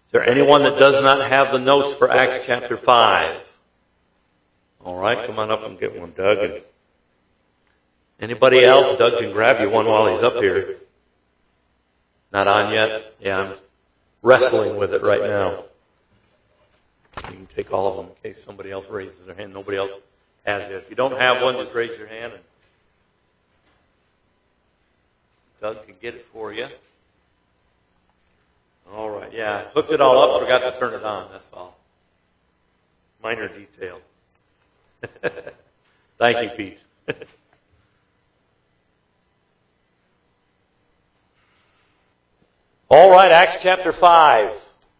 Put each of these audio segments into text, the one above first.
Is there anyone that does not have the notes for Acts chapter 5? All right, come on up and get one, Doug. And anybody else? Doug can grab you one while he's up here. Not on yet? Yeah, I'm wrestling with it right now. You can take all of them in case somebody else raises their hand. Nobody else has it. If you don't have one, just raise your hand and Doug can get it for you. All right, yeah. Hooked it all up, forgot to turn it on, that's all. Minor detail. Thank you, Pete. All right, Acts chapter 5.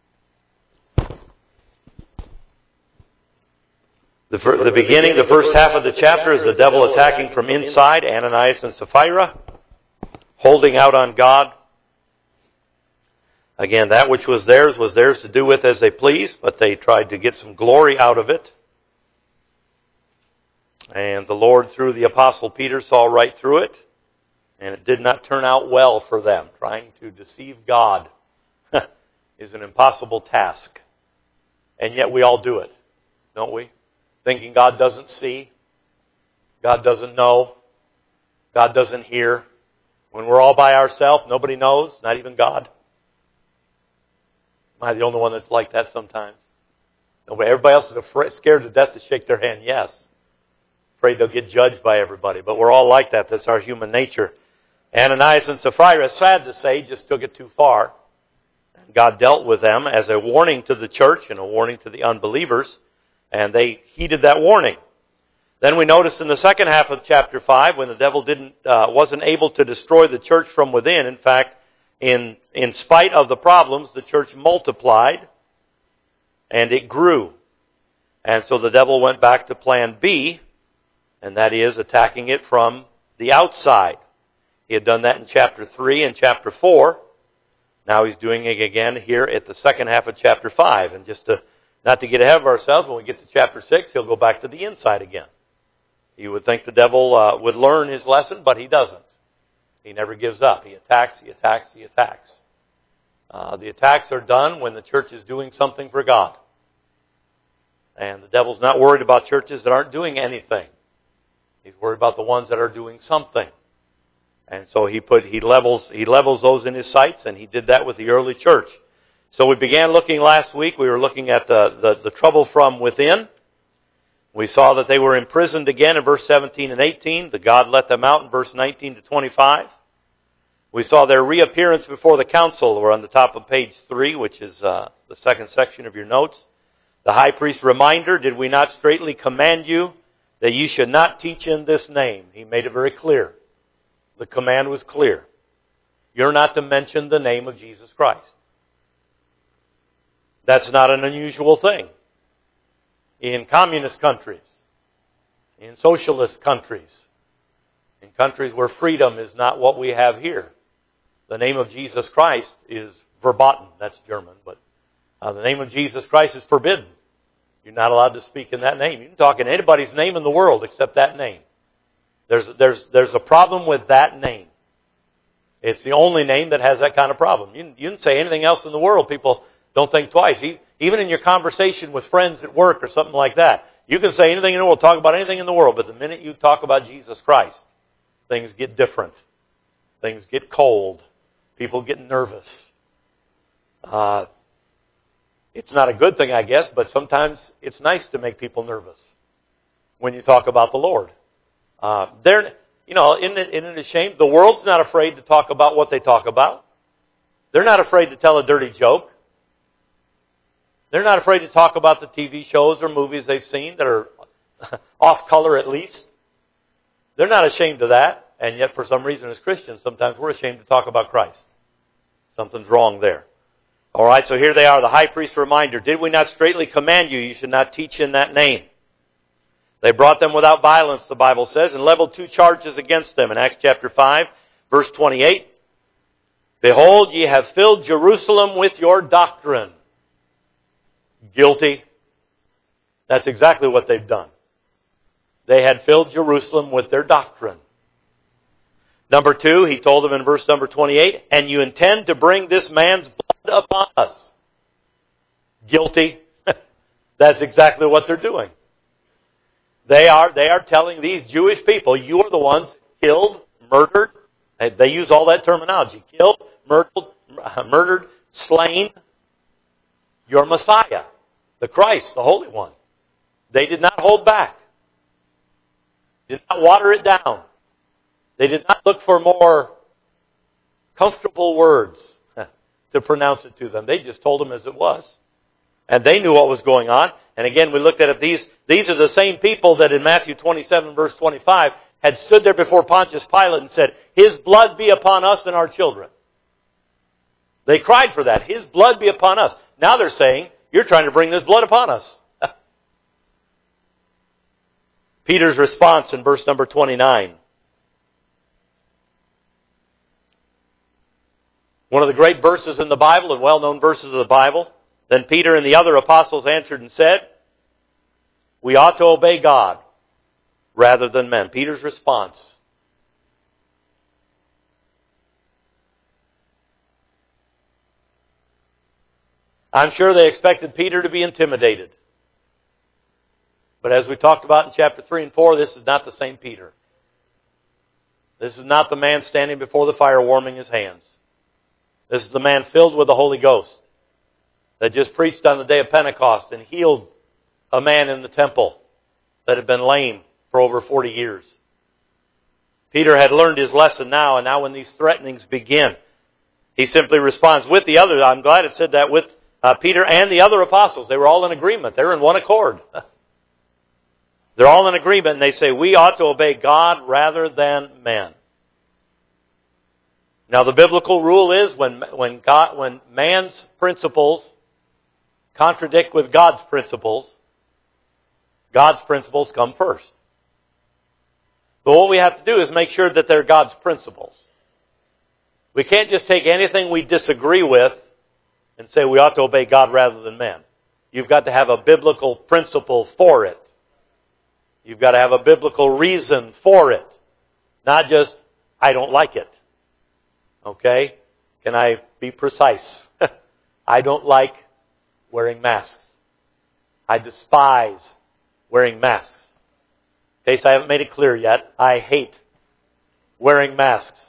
The beginning, the first half of the chapter is the devil attacking from inside, Ananias and Sapphira, holding out on God. Again, that which was theirs to do with as they pleased, but they tried to get some glory out of it. And the Lord, through the Apostle Peter, saw right through it, and it did not turn out well for them. Trying to deceive God is an impossible task. And yet we all do it, don't we? Thinking God doesn't see, God doesn't know, God doesn't hear. When we're all by ourselves, nobody knows, not even God. Am I the only one that's like that sometimes? Nobody, everybody else is scared to death to shake their hand, yes. Afraid they'll get judged by everybody. But we're all like that. That's our human nature. Ananias and Sapphira, sad to say, just took it too far. God dealt with them as a warning to the church and a warning to the unbelievers. And they heeded that warning. Then we notice in the second half of chapter 5, when the devil wasn't able to destroy the church from within. In fact, in spite of the problems, the church multiplied and it grew. And so the devil went back to plan B, and that is attacking it from the outside. He had done that in chapter 3 and chapter 4. Now he's doing it again here at the second half of chapter 5. And just not to get ahead of ourselves, when we get to chapter 6, he'll go back to the inside again. You would think the devil would learn his lesson, but he doesn't. He never gives up. He attacks, he attacks, he attacks. The attacks are done when the church is doing something for God. And the devil's not worried about churches that aren't doing anything. He's worried about the ones that are doing something. And so he levels those in his sights, and he did that with the early church. So we began looking last week. We were looking at the trouble from within. We saw that they were imprisoned again in verse 17 and 18. The God let them out in verse 19 to 25. We saw their reappearance before the council. We're on the top of page 3, which is the second section of your notes. The high priest reminder, did we not straitly command you that you should not teach in this name? He made it very clear. The command was clear. You're not to mention the name of Jesus Christ. That's not an unusual thing. In communist countries, in socialist countries, in countries where freedom is not what we have here, the name of Jesus Christ is verboten. That's German, but the name of Jesus Christ is forbidden. You're not allowed to speak in that name. You can talk in anybody's name in the world except that name. There's a problem with that name. It's the only name that has that kind of problem. You can say anything else in the world, people don't think twice. Even in your conversation with friends at work or something like that, you can say anything in the world, talk about anything in the world, but the minute you talk about Jesus Christ, things get different. Things get cold. People get nervous. It's not a good thing, I guess, but sometimes it's nice to make people nervous when you talk about the Lord. Isn't it a shame? The world's not afraid to talk about what they talk about. They're not afraid to tell a dirty joke. They're not afraid to talk about the TV shows or movies they've seen that are off color at least. They're not ashamed of that. And yet for some reason as Christians, sometimes we're ashamed to talk about Christ. Something's wrong there. All right, so here they are, the high priest's reminder. Did we not straitly command you should not teach in that name? They brought them without violence, the Bible says, and leveled 2 charges against them. In Acts chapter 5, verse 28, behold, ye have filled Jerusalem with your doctrine. Guilty. That's exactly what they've done. They had filled Jerusalem with their doctrine. Number 2, he told them in verse number 28, and you intend to bring this man's blood upon us. guilty. That's exactly what they're doing. They are telling these Jewish people, you are the ones killed, murdered. They use all that terminology. Killed, murdered, slain your Messiah, the Christ, the Holy One. They did not hold back. Did not water it down. They did not look for more comfortable words to pronounce it to them. They just told them as it was. And they knew what was going on. And again, we looked at it. These are the same people that in Matthew 27, verse 25, had stood there before Pontius Pilate and said, His blood be upon us and our children. They cried for that. His blood be upon us. Now they're saying, you're trying to bring this blood upon us. Peter's response in verse number 29. One of the great verses in the Bible and well-known verses of the Bible. Then Peter and the other apostles answered and said, we ought to obey God rather than men. Peter's response. I'm sure they expected Peter to be intimidated. But as we talked about in chapter 3 and 4, this is not the same Peter. This is not the man standing before the fire warming his hands. This is the man filled with the Holy Ghost that just preached on the day of Pentecost and healed a man in the temple that had been lame for over 40 years. Peter had learned his lesson now, and now when these threatenings begin, he simply responds with the others. I'm glad it said that with Peter and the other apostles. They were all in agreement. They were in one accord. They're all in agreement, and they say, we ought to obey God rather than men. Now, the biblical rule is when man's principles contradict with God's principles come first. But what we have to do is make sure that they're God's principles. We can't just take anything we disagree with and say we ought to obey God rather than men. You've got to have a biblical principle for it. You've got to have a biblical reason for it. Not just, I don't like it. Okay? Can I be precise? I don't like wearing masks. I despise wearing masks. In case I haven't made it clear yet, I hate wearing masks.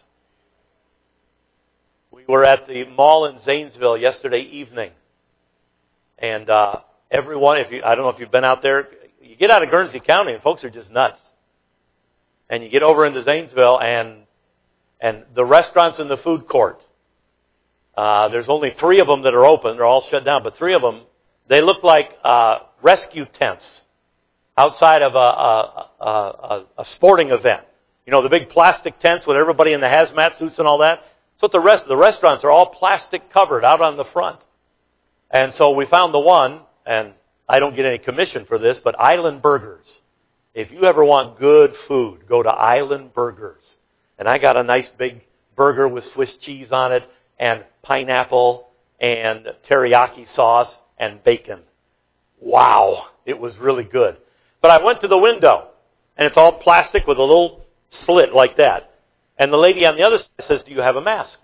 We were at the mall in Zanesville yesterday evening. And everyone, I don't know if you've been out there, you get out of Guernsey County and folks are just nuts. And you get over into Zanesville and the restaurants in the food court, there's only 3 of them that are open. They're all shut down. But 3 of them, they look like rescue tents outside of a sporting event. You know, the big plastic tents with everybody in the hazmat suits and all that. So the rest of the restaurants are all plastic covered out on the front. And so we found the one, and I don't get any commission for this, but Island Burgers. If you ever want good food, go to Island Burgers. And I got a nice big burger with Swiss cheese on it, and pineapple, and teriyaki sauce, and bacon. Wow, it was really good. But I went to the window, and it's all plastic with a little slit like that. And the lady on the other side says, do you have a mask?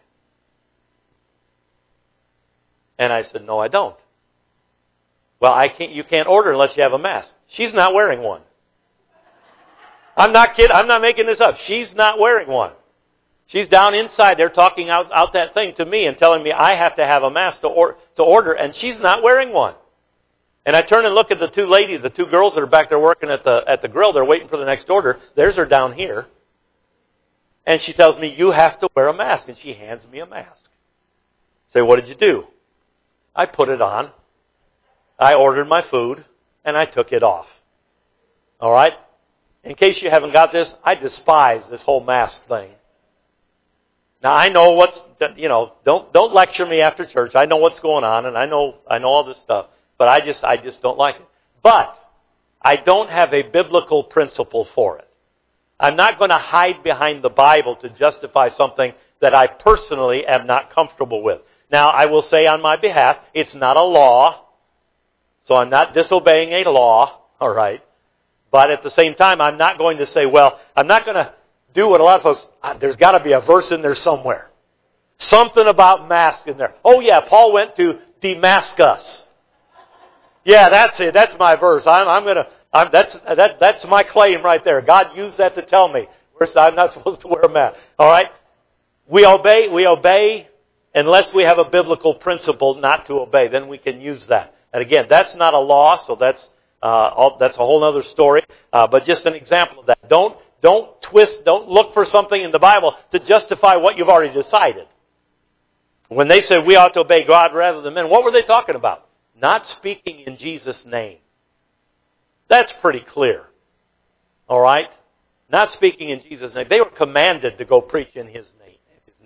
And I said, no, I don't. Well, you can't order unless you have a mask. She's not wearing one. I'm not kidding. I'm not making this up. She's not wearing one. She's down inside there talking out that thing to me and telling me I have to have a mask to order, and she's not wearing one. And I turn and look at the 2 ladies, the 2 girls that are back there working at the grill. They're waiting for the next order. Theirs are down here. And she tells me, you have to wear a mask. And she hands me a mask. I say, what did you do? I put it on. I ordered my food, and I took it off. All right? In case you haven't got this, I despise this whole mask thing. Now, I know don't lecture me after church. I know what's going on, and I know all this stuff. But I just don't like it. But I don't have a biblical principle for it. I'm not going to hide behind the Bible to justify something that I personally am not comfortable with. Now, I will say on my behalf, it's not a law, so I'm not disobeying a law, all right? But at the same time, I'm not going to say, well, I'm not going to do what a lot of folks, there's got to be a verse in there somewhere. Something about masks in there. Oh yeah, Paul went to Damascus. Yeah, that's it. That's my verse. That's my claim right there. God used that to tell me I'm not supposed to wear a mask. All right? We obey unless we have a biblical principle not to obey. Then we can use that. And again, that's not a law, so that's a whole other story. But just an example of that. Don't look for something in the Bible to justify what you've already decided. When they said we ought to obey God rather than men, what were they talking about? Not speaking in Jesus' name. That's pretty clear. All right? Not speaking in Jesus' name. They were commanded to go preach in His name.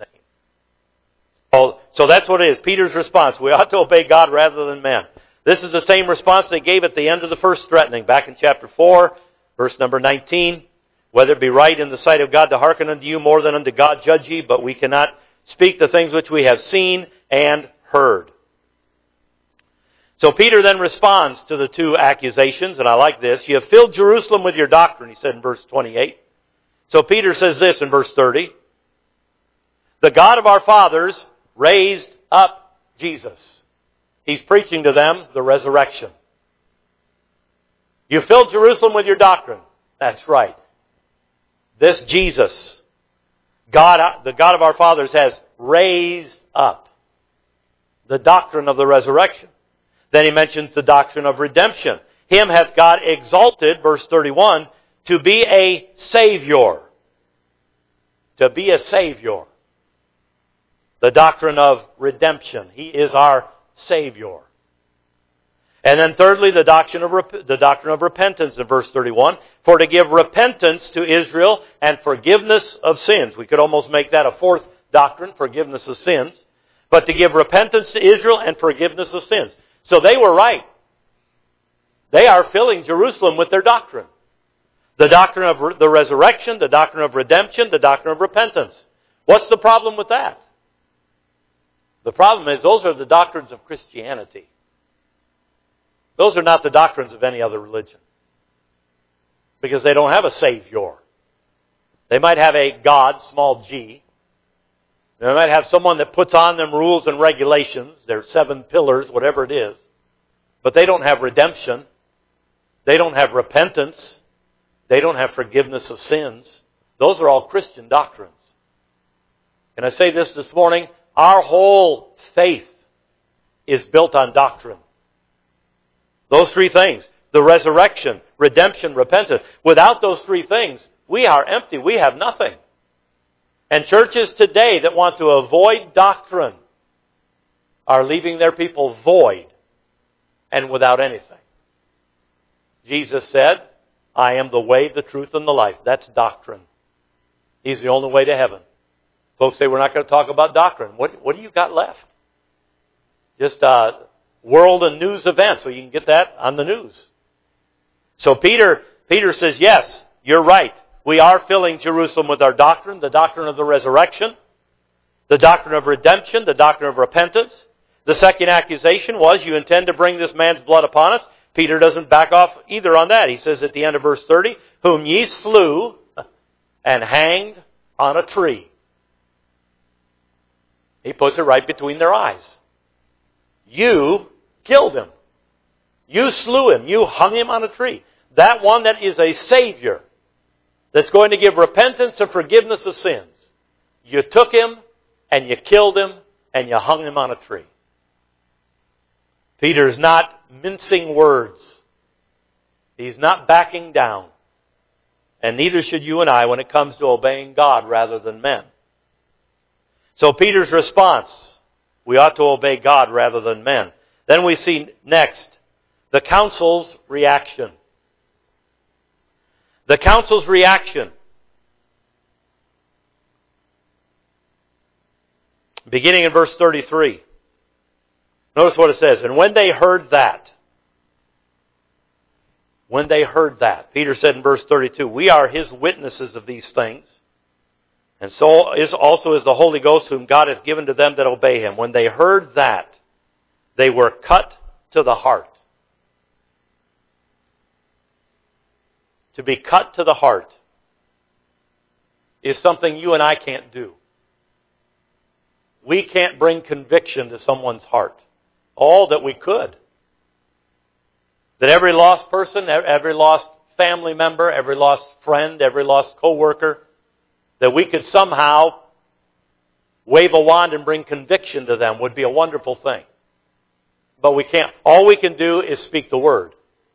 So that's what it is. Peter's response. We ought to obey God rather than men. This is the same response they gave at the end of the first threatening, back in chapter 4, verse number 19. Whether it be right in the sight of God to hearken unto you more than unto God, judge ye, but we cannot speak the things which we have seen and heard. So Peter then responds to the two accusations, and I like this. You have filled Jerusalem with your doctrine, he said in verse 28. So Peter says this in verse 30. The God of our fathers raised up Jesus. He's preaching to them the resurrection. You filled Jerusalem with your doctrine. That's right. This Jesus, God, the God of our fathers, has raised up the doctrine of the resurrection. Then he mentions the doctrine of redemption. Him hath God exalted, verse 31, to be a Savior. To be a Savior. The doctrine of redemption. He is our Savior. And then thirdly, the doctrine of repentance in verse 31. For to give repentance to Israel and forgiveness of sins. We could almost make that a fourth doctrine, forgiveness of sins. But to give repentance to Israel and forgiveness of sins. So they were right. They are filling Jerusalem with their doctrine. The doctrine of the resurrection, the doctrine of redemption, the doctrine of repentance. What's the problem with that? The problem is those are the doctrines of Christianity. Those are not the doctrines of any other religion. Because they don't have a Savior. They might have a God, small g. They might have someone that puts on them rules and regulations, their 7 pillars, whatever it is. But they don't have redemption. They don't have repentance. They don't have forgiveness of sins. Those are all Christian doctrines. Can I say this morning? Our whole faith is built on doctrine. Those 3 things. The resurrection, redemption, repentance. Without those 3 things, we are empty. We have nothing. And churches today that want to avoid doctrine are leaving their people void and without anything. Jesus said, I am the way, the truth, and the life. That's doctrine. He's the only way to heaven. Folks say we're not going to talk about doctrine. What do you got left? Just world and news events. So you can get that on the news. So Peter says, yes, you're right. We are filling Jerusalem with our doctrine, the doctrine of the resurrection, the doctrine of redemption, the doctrine of repentance. The second accusation was, you intend to bring this man's blood upon us. Peter doesn't back off either on that. He says at the end of verse 30, whom ye slew and hanged on a tree. He puts it right between their eyes. You killed him. You slew him. You hung him on a tree. That one that is a Savior, that's going to give repentance and forgiveness of sins. You took him, and you killed him, and you hung him on a tree. Peter's not mincing words. He's not backing down. And neither should you and I when it comes to obeying God rather than men. So Peter's response, we ought to obey God rather than men. Then we see next, the council's reaction. The council's reaction. Beginning in verse 33. Notice what it says. And when they heard that, Peter said in verse 32, we are his witnesses of these things. And so also is the Holy Ghost whom God hath given to them that obey him. When they heard that, they were cut to the heart. To be cut to the heart is something you and I can't do. We can't bring conviction to someone's heart. All that we could. That every lost person, every lost family member, every lost friend, every lost co-worker, that we could somehow wave a wand and bring conviction to them would be a wonderful thing. But we can't. All we can do is speak the Word.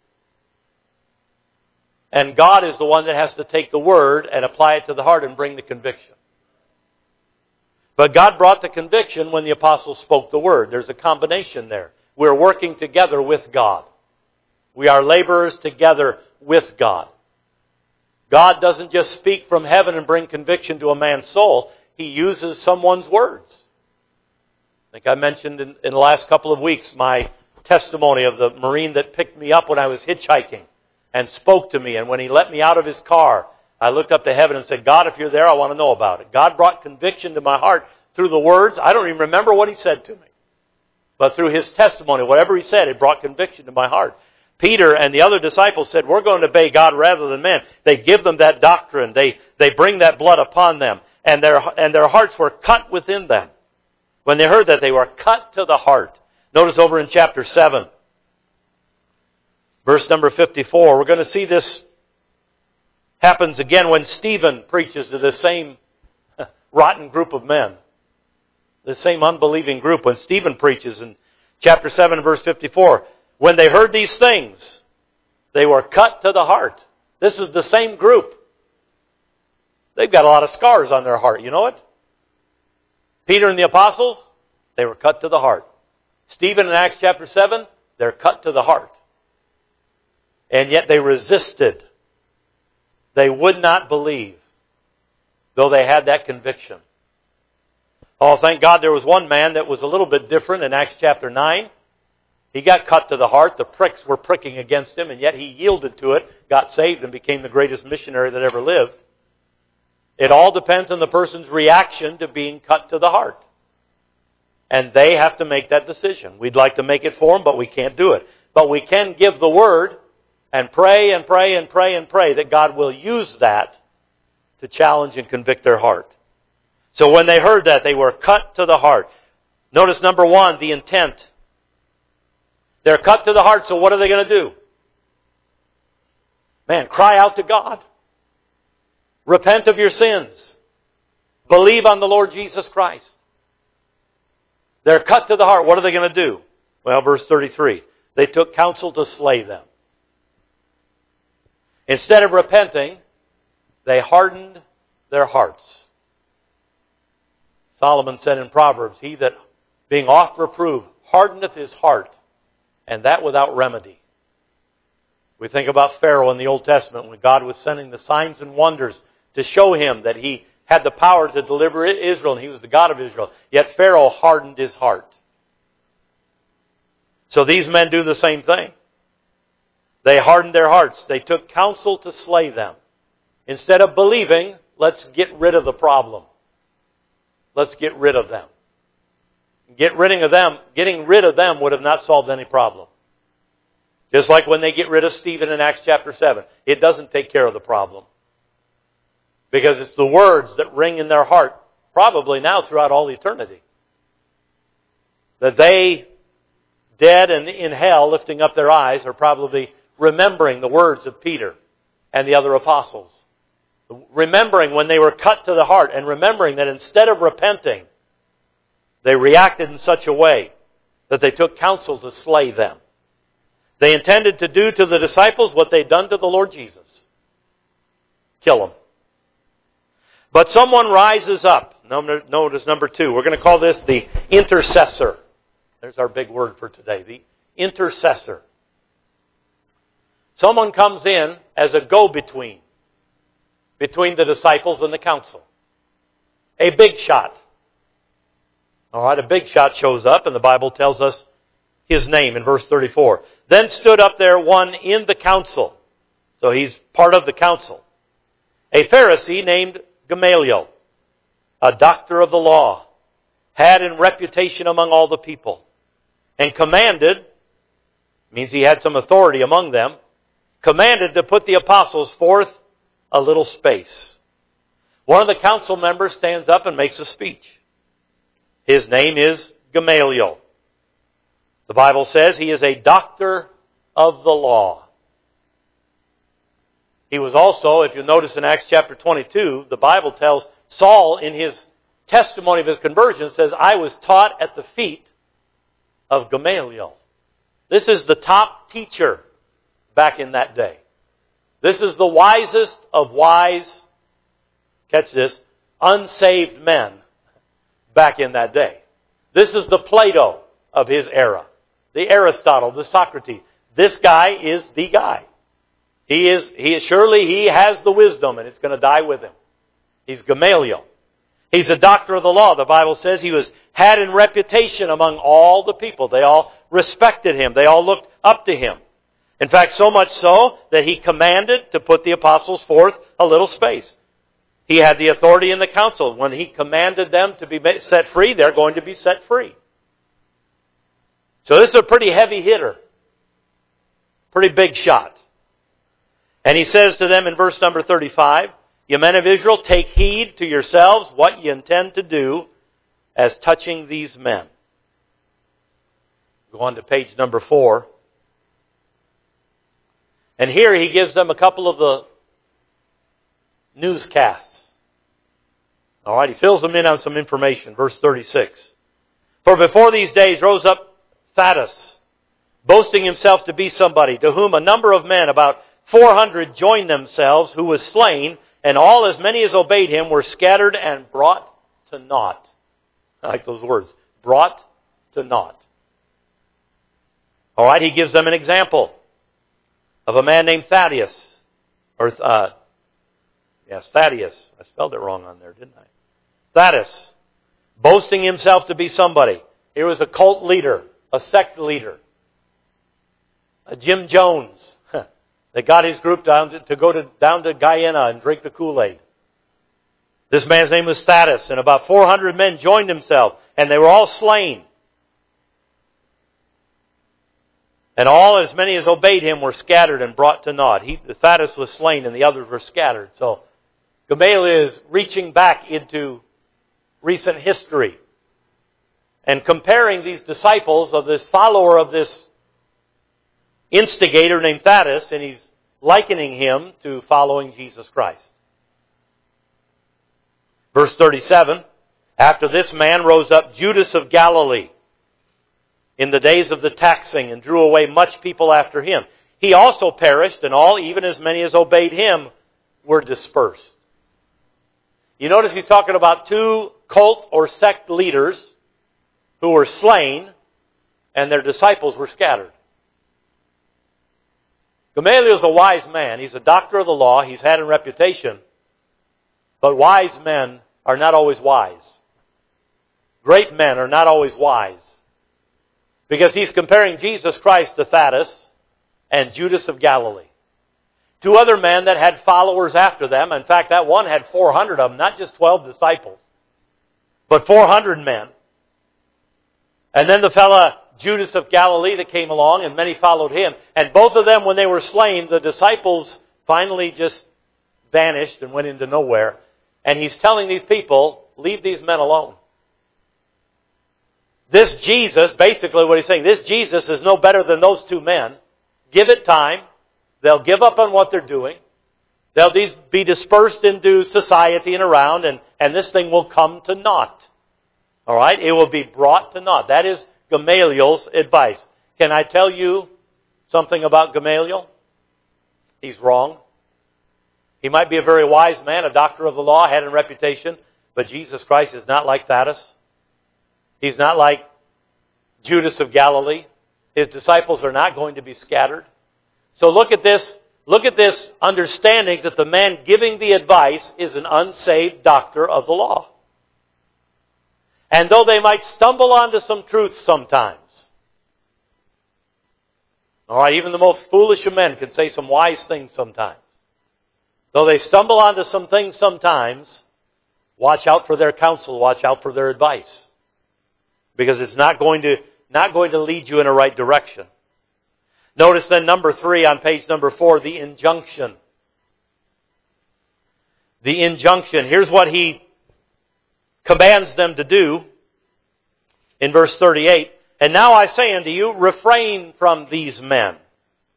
And God is the one that has to take the Word and apply it to the heart and bring the conviction. But God brought the conviction when the apostles spoke the Word. There's a combination there. We're working together with God. We are laborers together with God. God doesn't just speak from heaven and bring conviction to a man's soul. He uses someone's words. I think I mentioned in the last couple of weeks my testimony of the Marine that picked me up when I was hitchhiking and spoke to me. And when he let me out of his car, I looked up to heaven and said, God, if you're there, I want to know about it. God brought conviction to my heart through the words. I don't even remember what he said to me. But through his testimony, whatever he said, it brought conviction to my heart. Peter and the other disciples said, we're going to obey God rather than men. They give them that doctrine. They bring that blood upon them. And their hearts were cut within them. When they heard that, they were cut to the heart. Notice over in chapter 7, verse number 54, we're going to see this happens again when Stephen preaches to the same rotten group of men. The same unbelieving group. When Stephen preaches in chapter 7, verse 54, when they heard these things, they were cut to the heart. This is the same group. They've got a lot of scars on their heart, you know it? Peter and the apostles, they were cut to the heart. Stephen in Acts chapter 7, they're cut to the heart. And yet they resisted. They would not believe, though they had that conviction. Oh, thank God there was one man that was a little bit different in Acts chapter 9. He got cut to the heart. The pricks were pricking against him, and yet he yielded to it, got saved, and became the greatest missionary that ever lived. It all depends on the person's reaction to being cut to the heart. And they have to make that decision. We'd like to make it for them, but we can't do it. But we can give the Word and pray and pray and pray and pray that God will use that to challenge and convict their heart. So when they heard that, they were cut to the heart. Notice number 1, the intent. They're cut to the heart, so what are they going to do? Man, cry out to God. Repent of your sins. Believe on the Lord Jesus Christ. They're cut to the heart. What are they going to do? Well, verse 33. They took counsel to slay them. Instead of repenting, they hardened their hearts. Solomon said in Proverbs, he that being oft reproved hardeneth his heart, and that without remedy. We think about Pharaoh in the Old Testament when God was sending the signs and wonders to show him that he had the power to deliver Israel and he was the God of Israel. Yet Pharaoh hardened his heart. So these men do the same thing. They hardened their hearts. They took counsel to slay them. Instead of believing, let's get rid of the problem. Let's get rid of them. Getting rid of them would have not solved any problem. Just like when they get rid of Stephen in Acts chapter 7. It doesn't take care of the problem. Because it's the words that ring in their heart, probably now throughout all eternity. That they, dead and in hell, lifting up their eyes, are probably remembering the words of Peter and the other apostles. Remembering when they were cut to the heart, and remembering that instead of repenting, they reacted in such a way that they took counsel to slay them. They intended to do to the disciples what they'd done to the Lord Jesus. Kill them. But someone rises up. Notice number 2. We're going to call this the intercessor. There's our big word for today. The intercessor. Someone comes in as a go-between between the disciples and the council. A big shot. All right, a big shot shows up, and the Bible tells us his name in verse 34. Then stood up there one in the council. So he's part of the council. A Pharisee named Gamaliel, a doctor of the law, had in reputation among all the people, and commanded, means he had some authority among them, commanded to put the apostles forth a little space. One of the council members stands up and makes a speech. His name is Gamaliel. The Bible says he is a doctor of the law. He was also, if you notice in Acts chapter 22, the Bible tells Saul in his testimony of his conversion says, I was taught at the feet of Gamaliel. This is the top teacher back in that day. This is the wisest of wise, catch this, unsaved men back in that day. This is the Plato of his era. The Aristotle, the Socrates. This guy is the guy. Surely he has the wisdom and it's going to die with him. He's Gamaliel. He's a doctor of the law. The Bible says he had in reputation among all the people. They all respected him. They all looked up to him. In fact, so much so that he commanded to put the apostles forth a little space. He had the authority in the council. When he commanded them to be set free, they're going to be set free. So this is a pretty heavy hitter. Pretty big shot. And he says to them in verse number 35, "You men of Israel, take heed to yourselves what you intend to do as touching these men." Go on to page number 4. And here he gives them a couple of the newscasts. All right, he fills them in on some information. Verse 36. "For before these days rose up Thaddeus, boasting himself to be somebody, to whom a number of men, about 400, joined themselves, who was slain, and all as many as obeyed him were scattered and brought to naught." I like those words. Brought to naught. All right, he gives them an example of a man named Thaddeus. Thaddeus. I spelled it wrong on there, didn't I? Thaddeus, boasting himself to be somebody. Here was a cult leader, a sect leader, a Jim Jones that got his group down to Guyana and drink the Kool-Aid. This man's name was Thaddeus, and about 400 men joined himself, and they were all slain. And all, as many as obeyed him, were scattered and brought to naught. Thaddeus was slain, and the others were scattered. So Gamaliel is reaching back into recent history and comparing these disciples of this follower of this instigator named Thaddeus, and he's likening him to following Jesus Christ. Verse 37, "After this man rose up Judas of Galilee in the days of the taxing, and drew away much people after him. He also perished, and all, even as many as obeyed him, were dispersed." You notice he's talking about two cult or sect leaders who were slain, and their disciples were scattered. Gamaliel is a wise man. He's a doctor of the law. He's had a reputation. But wise men are not always wise. Great men are not always wise. Because he's comparing Jesus Christ to Thaddeus and Judas of Galilee. Two other men that had followers after them. In fact, that one had 400 of them, not just 12 disciples, but 400 men. And then the fella Judas of Galilee that came along, and many followed him. And both of them, when they were slain, the disciples finally just vanished and went into nowhere. And he's telling these people, leave these men alone. This Jesus, basically what he's saying, this Jesus is no better than those two men. Give it time. They'll give up on what they're doing. They'll be dispersed into society and around, and this thing will come to naught. All right? It will be brought to naught. That is Gamaliel's advice. Can I tell you something about Gamaliel? He's wrong. He might be a very wise man, a doctor of the law, had a reputation, but Jesus Christ is not like Thaddeus. He's not like Judas of Galilee. His disciples are not going to be scattered. So look at this understanding that the man giving the advice is an unsaved doctor of the law. And though they might stumble onto some truth sometimes, all right, even the most foolish of men can say some wise things sometimes. Though they stumble onto some things sometimes, watch out for their counsel, watch out for their advice. Because it's not going to lead you in a right direction. Notice then number 3 on page number 4, the injunction. The injunction. Here's what he commands them to do in verse 38. "And now I say unto you, refrain from these men."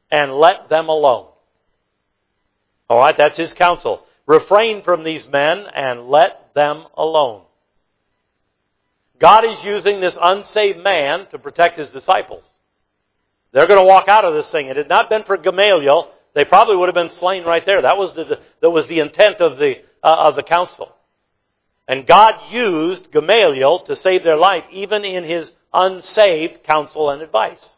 and let them alone. All right, that's his counsel. Refrain from these men and let them alone. God is using this unsaved man to protect his disciples. They're going to walk out of this thing. If it had not been for Gamaliel, they probably would have been slain right there. That was the intent of the council. And God used Gamaliel to save their life, even in his unsaved counsel and advice.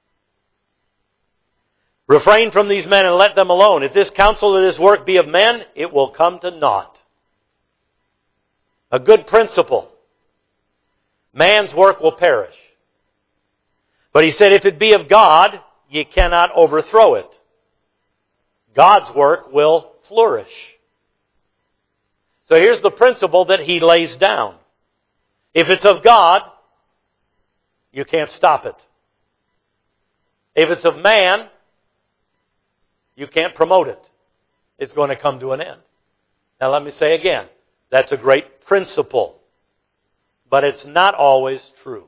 Refrain from these men and let them alone. If this counsel and this work be of men, it will come to naught. A good principle. Man's work will perish. But he said, if it be of God, ye cannot overthrow it. God's work will flourish. So here's the principle that he lays down. If it's of God, you can't stop it. If it's of man, you can't promote it. It's going to come to an end. Now let me say again, that's a great principle. But it's not always true.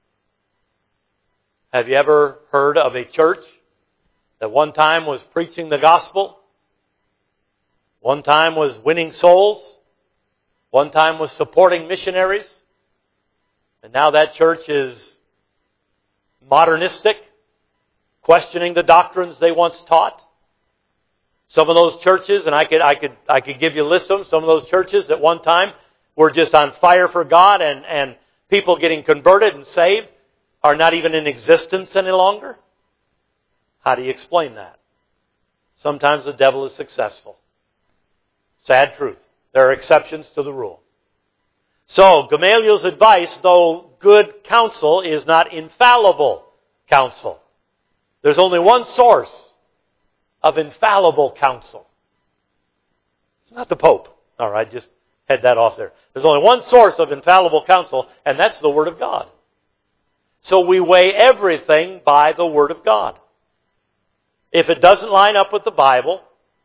Have you ever heard of a church that one time was preaching the gospel, one time was winning souls, one time was supporting missionaries, and now that church is modernistic, questioning the doctrines they once taught? Some of those churches, and I could give you a list of them, some of those churches at one time were just on fire for God and people getting converted and saved are not even in existence any longer. How do you explain that? Sometimes the devil is successful. Sad truth. There are exceptions to the rule. So, Gamaliel's advice, though good counsel, is not infallible counsel. There's only one source of infallible counsel. It's not the Pope. All right, just head that off there. There's only one source of infallible counsel, and that's the Word of God. So we weigh everything by the Word of God. If it doesn't line up with the Bible,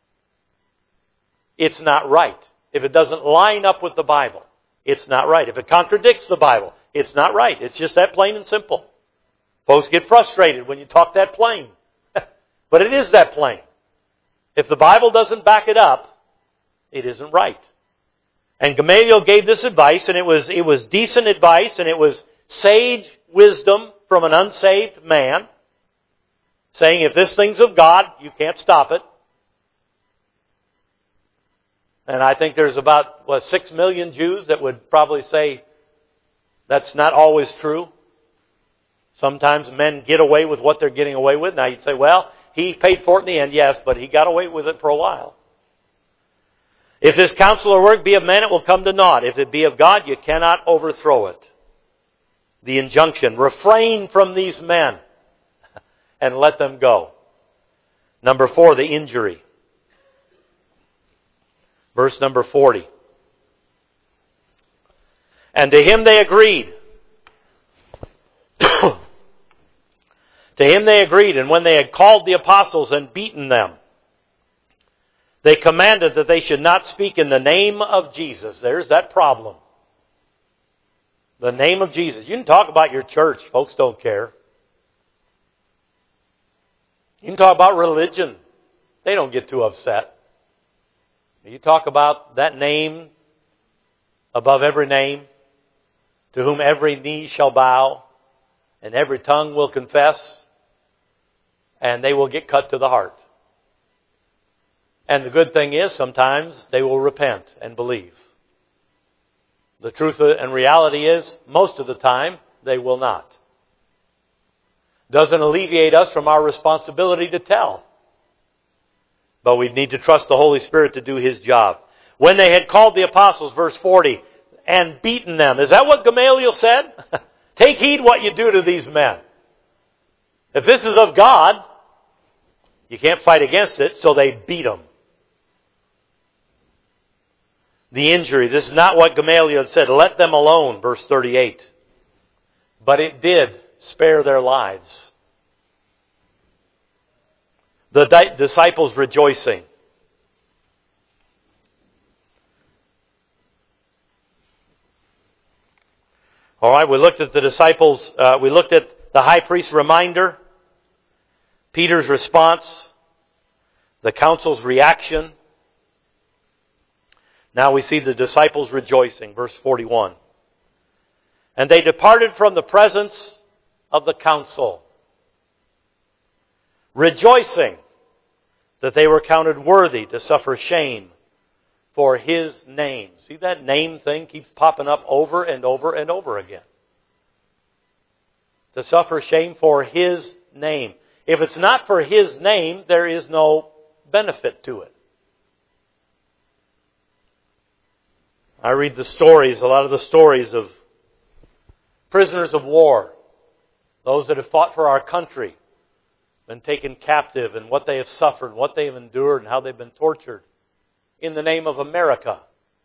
it's not right. If it doesn't line up with the Bible, it's not right. If it contradicts the Bible, it's not right. It's just that plain and simple. Folks get frustrated when you talk that plain. But it is that plain. If the Bible doesn't back it up, it isn't right. And Gamaliel gave this advice, and it was decent advice, and it was sage wisdom from an unsaved man, saying if this thing's of God, you can't stop it. And I think there's about 6 million Jews that would probably say that's not always true. Sometimes men get away with what they're getting away with. Now you'd say, well, he paid for it in the end, yes, but he got away with it for a while. If this counsel or work be of men, it will come to naught. If it be of God, you cannot overthrow it. The injunction, refrain from these men and let them go. Number 4, the injury. Verse number 40. And to him they agreed. To him they agreed, and when they had called the apostles and beaten them, they commanded that they should not speak in the name of Jesus. There's that problem. The name of Jesus. You can talk about your church. Folks don't care. You can talk about religion. They don't get too upset. You talk about that name above every name, to whom every knee shall bow and every tongue will confess, and they will get cut to the heart. And the good thing is, sometimes they will repent and believe. The truth and reality is, most of the time, they will not. Doesn't alleviate us from our responsibility to tell. But we need to trust the Holy Spirit to do His job. When they had called the apostles, verse 40, and beaten them. Is that what Gamaliel said? Take heed what you do to these men. If this is of God, you can't fight against it, so they beat them. The injury. This is not what Gamaliel had said. Let them alone, verse 38. But it did spare their lives. The disciples rejoicing. All right, we looked at the disciples. We looked at the high priest's reminder. Peter's response, the council's reaction. Now we see the disciples rejoicing, verse 41. And they departed from the presence of the council, rejoicing that they were counted worthy to suffer shame for His name. See, that name thing keeps popping up over and over and over again. To suffer shame for His name. If it's not for His name, there is no benefit to it. I read the stories, a lot of the stories of prisoners of war, those that have fought for our country, been taken captive, and what they have suffered, what they have endured, and how they've been tortured in the name of America.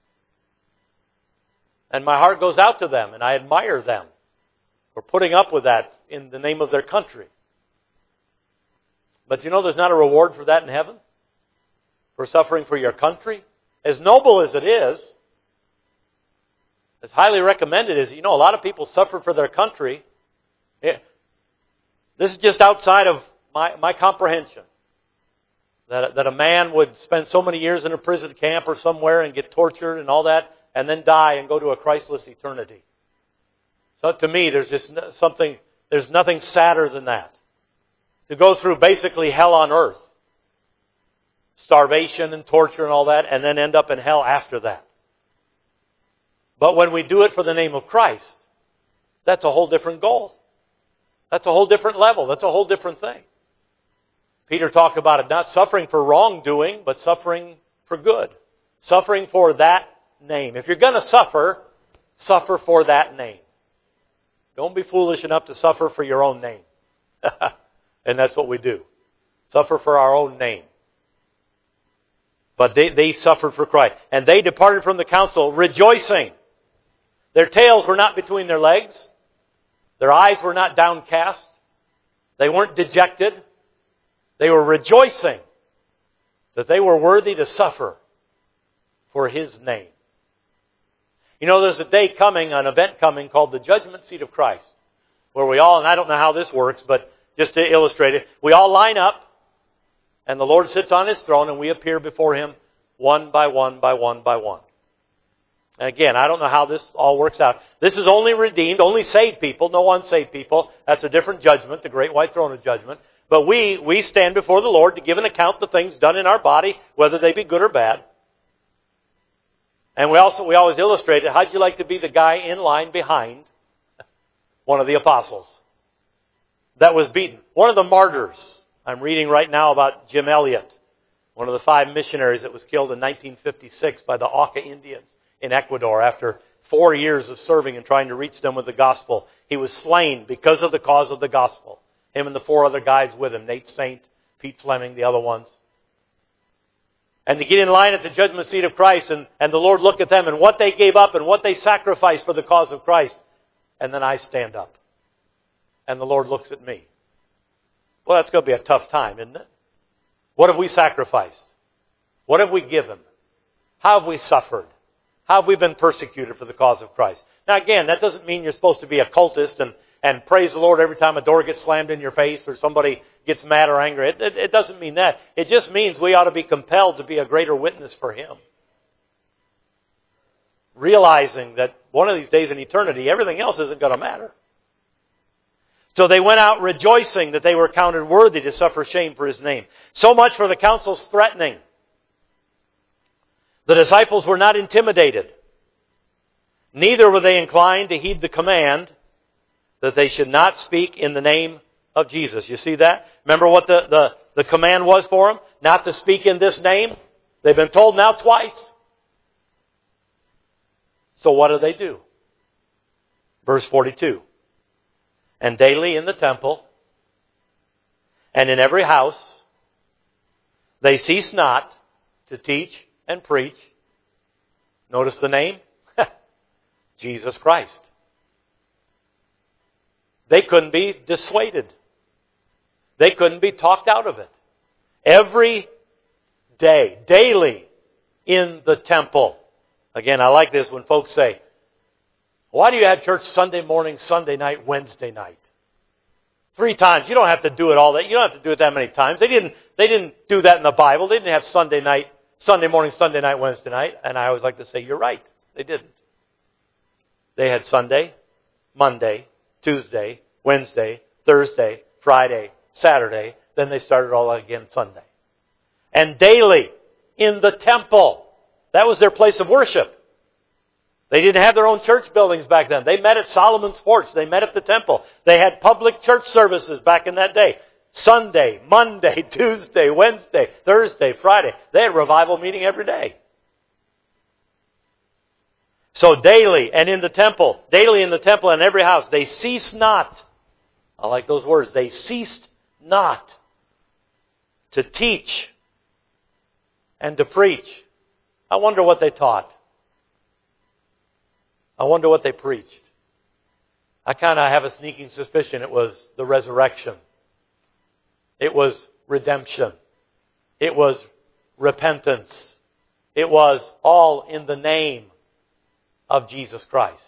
And my heart goes out to them, and I admire them for putting up with that in the name of their country. But you know there's not a reward for that in heaven? For suffering for your country? As noble as it is, as highly recommended as, you know, a lot of people suffer for their country. This is just outside of my comprehension. That a man would spend so many years in a prison camp or somewhere and get tortured and all that, and then die and go to a Christless eternity. So to me, there's nothing sadder than that. To go through basically hell on earth. Starvation and torture and all that, and then end up in hell after that. But when we do it for the name of Christ, that's a whole different goal. That's a whole different level. That's a whole different thing. Peter talked about it, not suffering for wrongdoing, but suffering for good. Suffering for that name. If you're going to suffer, suffer for that name. Don't be foolish enough to suffer for your own name. And that's what we do. Suffer for our own name. But they suffered for Christ. And they departed from the council rejoicing. Their tails were not between their legs. Their eyes were not downcast. They weren't dejected. They were rejoicing that they were worthy to suffer for His name. You know, there's a day coming, an event coming called the Judgment Seat of Christ, where we all, and I don't know how this works, but just to illustrate it, we all line up, and the Lord sits on His throne, and we appear before Him one by one by one by one. And again, I don't know how this all works out. This is only redeemed, only saved people, no unsaved people. That's a different judgment, the great white throne of judgment. But we stand before the Lord to give an account of the things done in our body, whether they be good or bad. And we always illustrate it. How'd you like to be the guy in line behind one of the apostles that was beaten? One of the martyrs. I'm reading right now about Jim Elliot, one of the 5 missionaries that was killed in 1956 by the Auca Indians in Ecuador after 4 years of serving and trying to reach them with the gospel. He was slain because of the cause of the gospel. Him and the 4 other guys with him, Nate Saint, Pete Fleming, the other ones. And to get in line at the judgment seat of Christ and the Lord look at them and what they gave up and what they sacrificed for the cause of Christ. And then I stand up. And the Lord looks at me. Well, that's going to be a tough time, isn't it? What have we sacrificed? What have we given? How have we suffered? How have we been persecuted for the cause of Christ? Now again, that doesn't mean you're supposed to be a cultist and praise the Lord every time a door gets slammed in your face or somebody gets mad or angry. It doesn't mean that. It just means we ought to be compelled to be a greater witness for Him. Realizing that one of these days in eternity, everything else isn't going to matter. So they went out rejoicing that they were counted worthy to suffer shame for His name. So much for the council's threatening. The disciples were not intimidated. Neither were they inclined to heed the command that they should not speak in the name of Jesus. You see that? Remember what the command was for them? Not to speak in this name? They've been told now twice. So what do? Verse 42. And daily in the temple and in every house they cease not to teach and preach. Notice the name? Jesus Christ. They couldn't be dissuaded. They couldn't be talked out of it. Every day, daily in the temple. Again, I like this when folks say, why do you have church Sunday morning, Sunday night, Wednesday night? 3 times. You don't have to do it all that. You don't have to do it that many times. They didn't do that in the Bible. They didn't have Sunday morning, Sunday night, Wednesday night. And I always like to say, you're right. They didn't. They had Sunday, Monday, Tuesday, Wednesday, Thursday, Friday, Saturday. Then they started all again Sunday. And daily in the temple. That was their place of worship. They didn't have their own church buildings back then. They met at Solomon's Porch. They met at the temple. They had public church services back in that day. Sunday, Monday, Tuesday, Wednesday, Thursday, Friday. They had a revival meeting every day. So daily and in the temple, and every house, they ceased not. I like those words. They ceased not to teach and to preach. I wonder what they taught. I wonder what they preached. I kind of have a sneaking suspicion it was the resurrection. It was redemption. It was repentance. It was all in the name of Jesus Christ.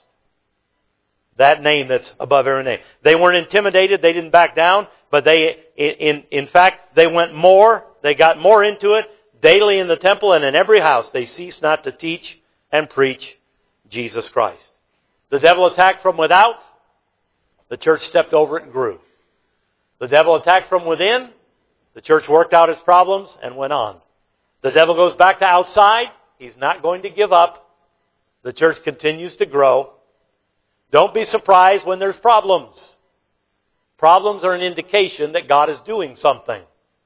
That name that's above every name. They weren't intimidated. They didn't back down. But in fact, they went more. They got more into it. Daily in the temple and in every house, they ceased not to teach and preach Jesus Christ. The devil attacked from without. The church stepped over it and grew. The devil attacked from within. The church worked out its problems and went on. The devil goes back to outside. He's not going to give up. The church continues to grow. Don't be surprised when there's problems. Problems are an indication that God is doing something.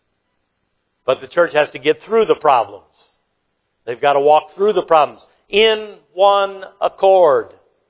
But the church has to get through the problems. They've got to walk through the problems in one accord.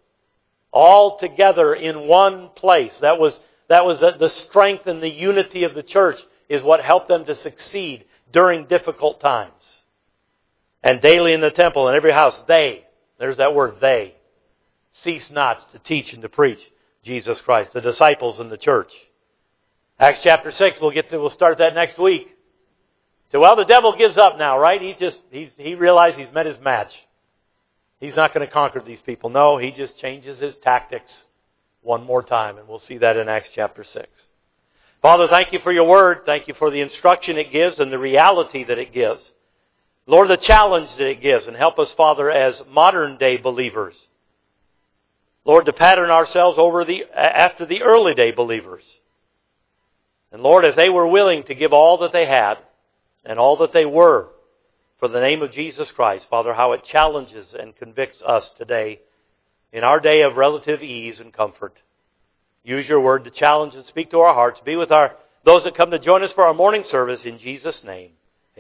All together in one place. That was the strength and the unity of the church is what helped them to succeed during difficult times. And daily in the temple and every house, there's that word, they, cease not to teach and to preach Jesus Christ. The disciples in the church. Acts chapter 6, we'll start that next week. So, well, the devil gives up now, right? He realized he's met his match. He's not going to conquer these people. No, he just changes his tactics one more time. And we'll see that in Acts chapter 6. Father, thank you for your word. Thank you for the instruction it gives and the reality that it gives. Lord, the challenge that it gives. And help us, Father, as modern day believers. Lord, to pattern ourselves after the early day believers. And Lord, if they were willing to give all that they had and all that they were for the name of Jesus Christ, Father, how it challenges and convicts us today in our day of relative ease and comfort. Use your word to challenge and speak to our hearts. Be with those that come to join us for our morning service in Jesus' name.